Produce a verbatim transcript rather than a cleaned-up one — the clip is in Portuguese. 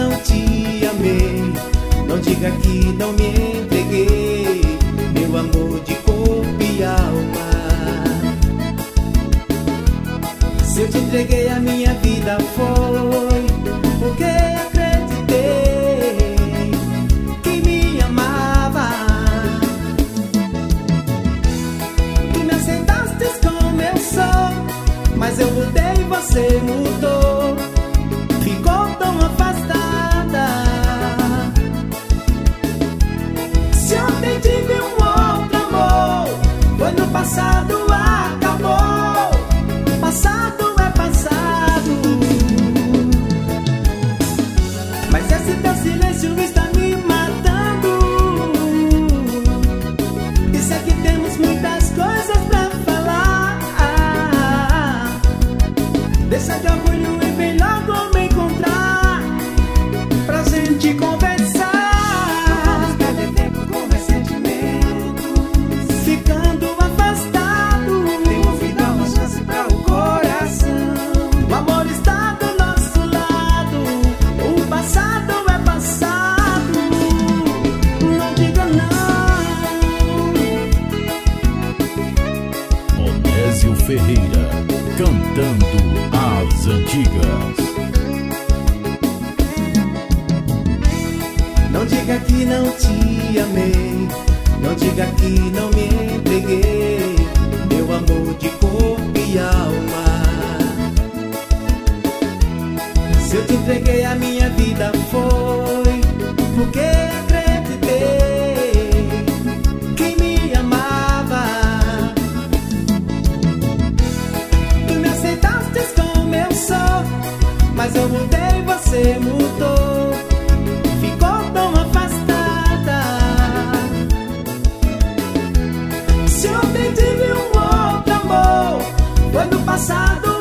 não te amei, não diga que não me entreguei, meu amor de corpo e alma. Se eu te entreguei a minha vida foi porque acreditei que me amava. Tu me aceitaste como eu sou, mas eu mudei e você mudou. Ficou tão afastada. Se ontem tive um outro amor, foi no passado, acabou. Passado é passado. Mas esse teu silêncio está me matando. E sei que temos muitas coisas pra falar. Deixa de orgulho e vem logo me encontrar pra gente conversar. Vamos perder tempo com ressentimentos, ficando afastado. Temos que dar uma chance pra o coração. O amor está do nosso lado, o passado é passado. Não diga não. Onésio Ferreira, cantando as antigas. Não diga que não te amei, não diga que não me entreguei, meu amor de corpo e alma. Se eu te entreguei a minha vida foi porque acreditei que me amava. Tu me aceitaste como eu sou, mas eu mudei e você mudou. Ficou tão afastada. Se ontem tive um outro amor, foi no passado,